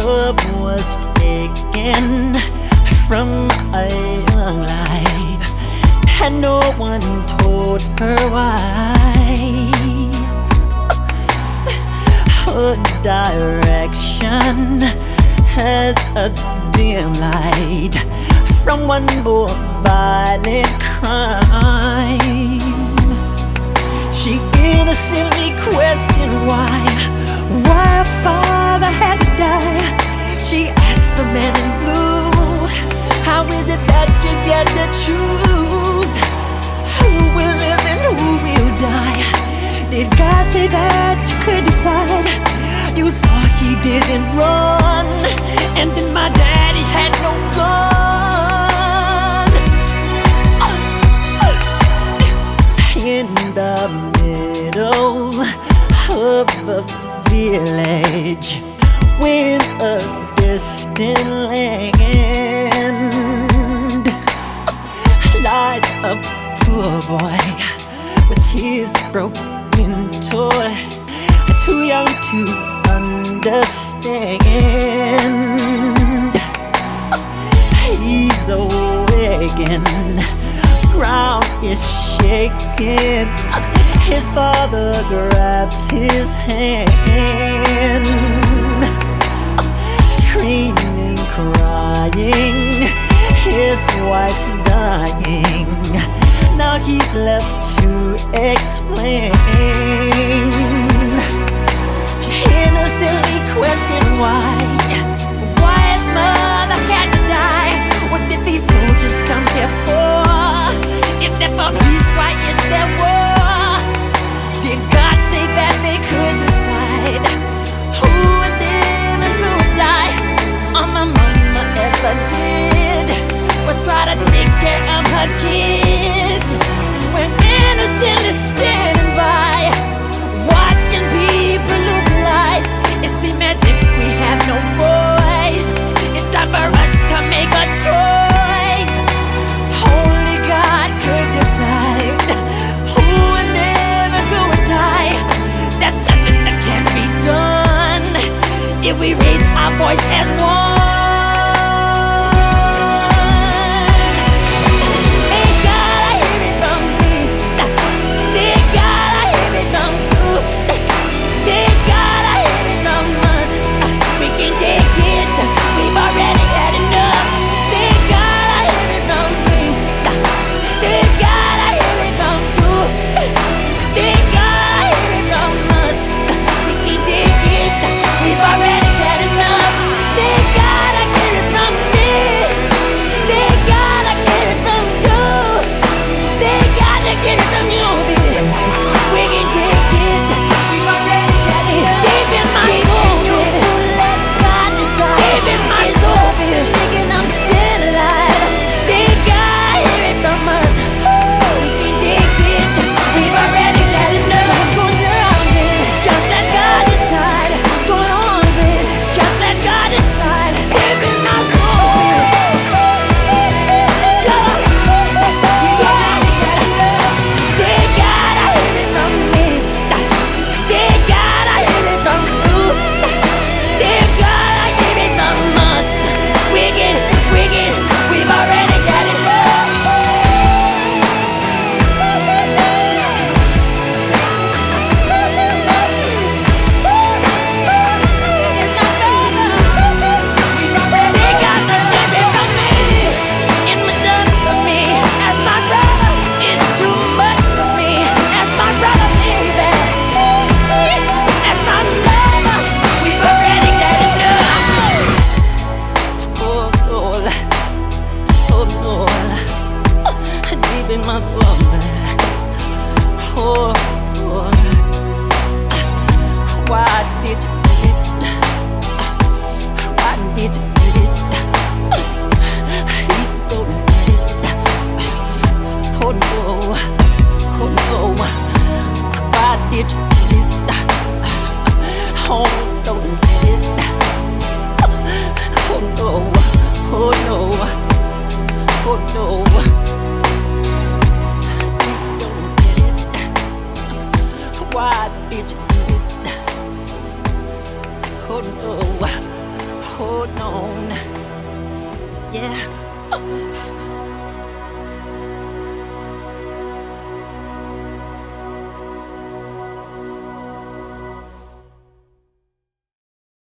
love was taken from a young life, and no one told her why. Her direction has a dim light from one more violent crime. She innocently questioned why her father had to die. She asked the man in blue, how is it that you get to choose who will live and who will die? Did God say that you could decide? You saw he didn't run, and then my daddy had no gun. In the middle of the village, with a distant land, lies a poor boy with his broken toy, too young to understand. He's awakened, ground is shaking. His father grabs his hand, screaming, crying, his wife's dying. Now he's left to explain. She innocently questioned why his mother had to die. What did these soldiers come here for? If they're for peace, why is there war? Did God say that they could decide who would live and who would die? All my mama ever did was try to take care of her kids, when innocently standing by, watching people lose lives. It seems as if we have no voice. It's time for us to make a choice. Only God could decide who would live and who would die. There's nothing that can't be done if we raise our voice as one. yeah.